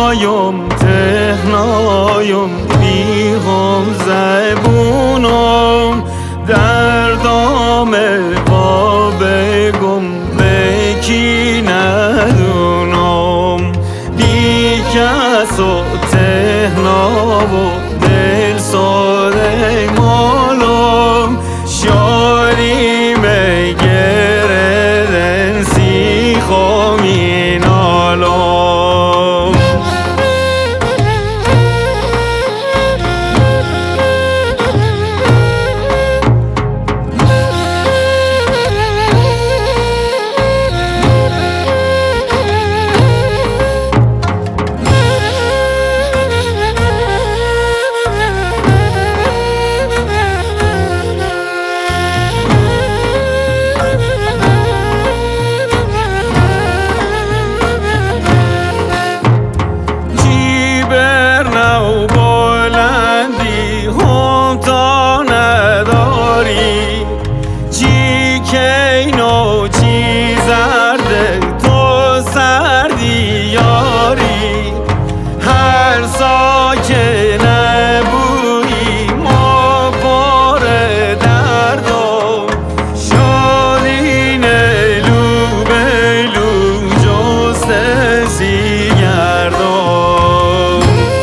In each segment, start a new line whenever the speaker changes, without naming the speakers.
تهنایم بیهم زبونم دردام با بگم بکی ندونم بی کس و تهنا و دل ساده مالم شاری مگردن سیخم این عالم کینو چی زرده تو سردی یاری هر سا که نبویی ما بار دردم شادین لو بلو جسته سیگردم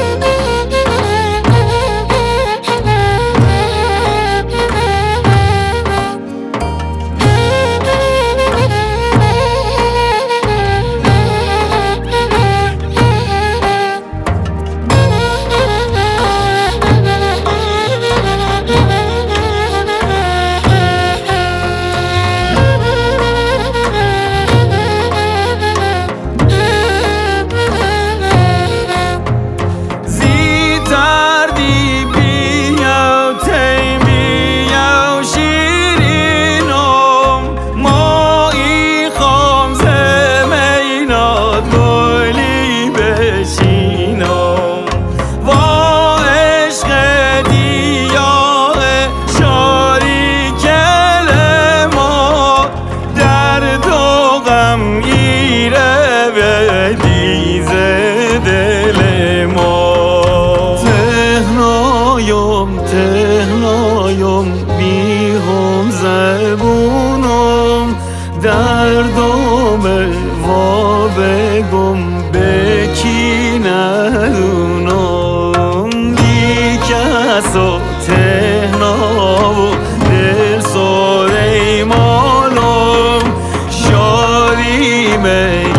تهنایم بیهم زبونم دردم و بگم بکی ندونم بی کس و تهنا و دل ساده مالم شادی